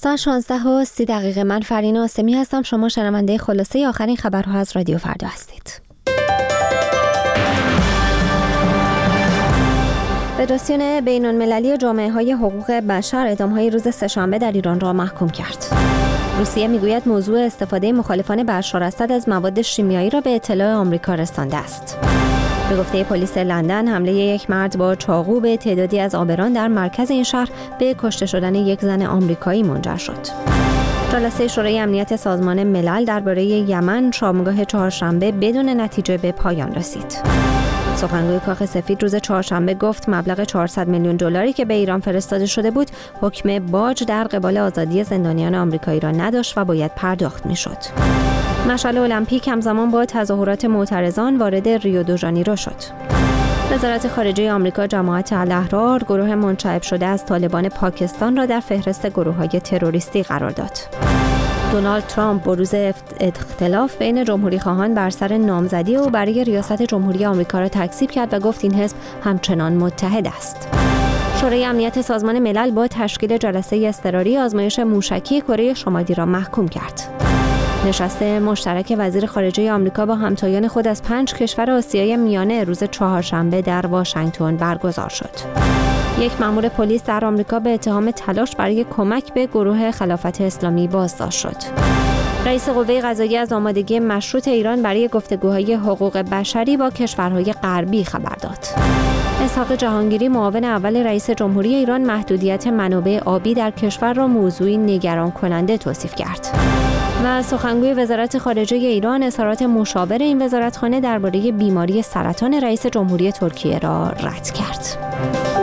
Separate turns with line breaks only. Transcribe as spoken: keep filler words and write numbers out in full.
ساعت شانزده و سی دقیقه. من فرین آسمی هستم. شما شنونده خلاصه آخرین خبرها از رادیو فردا هستید. فدراسیون بین‌المللی جامعه‌های حقوق بشر اعدام‌های روز سه‌شنبه در ایران را محکوم کرد. روسیه میگوید موضوع استفاده مخالفان بشار اسد از مواد شیمیایی را به اطلاع آمریکا رسانده است. به گفته پلیس لندن، حمله یک مرد با چاقو به تعدادی از عابران در مرکز این شهر به کشته شدن یک زن آمریکایی منجر شد. جلسه شورای امنیت سازمان ملل درباره یمن شامگاه چهارشنبه بدون نتیجه به پایان رسید. سخنگوی کاخ سفید روز چهارشنبه گفت مبلغ چهارصد میلیون دلاری که به ایران فرستاده شده بود حکم باج در قبال آزادی زندانیان آمریکایی را نداشت و باید پرداخت می‌شد. مشعل المپیک همزمان با تظاهرات معترضان وارد ریو دو ژانیرو شد. وزارت خارجه آمریکا جماعت الاحرار گروه منشعب شده از طالبان پاکستان را در فهرست گروه‌های تروریستی قرار داد. دونالد ترامپ بروز اختلاف بین جمهوری‌خواهان بر سر نامزدی او برای ریاست جمهوری آمریکا را تکذیب کرد و گفت این حزب همچنان متحد است. شورای امنیت سازمان ملل با تشکیل جلسه اضطراری آزمایش موشکی کره شمالی را محکوم کرد. نشست مشترک وزیر خارجه آمریکا با همتایان خود از پنج کشور آسیای میانه روز چهارشنبه در واشنگتن برگزار شد. یک مأمور پلیس در آمریکا به اتهام تلاش برای کمک به گروه خلافت اسلامی بازداشت شد. رئیس قوه قضاییه از آمادگی مشروط ایران برای گفتگوهای حقوق بشری با کشورهای غربی خبر داد. اسحاق جهانگیری معاون اول رئیس جمهوری ایران محدودیت منابع آبی در کشور را موضوعی نگران کننده توصیف کرد. و سخنگوی وزارت خارجه ایران اظهارات مشاور این وزارتخانه درباره بیماری سرطان رئیس جمهوری ترکیه را رد کرد.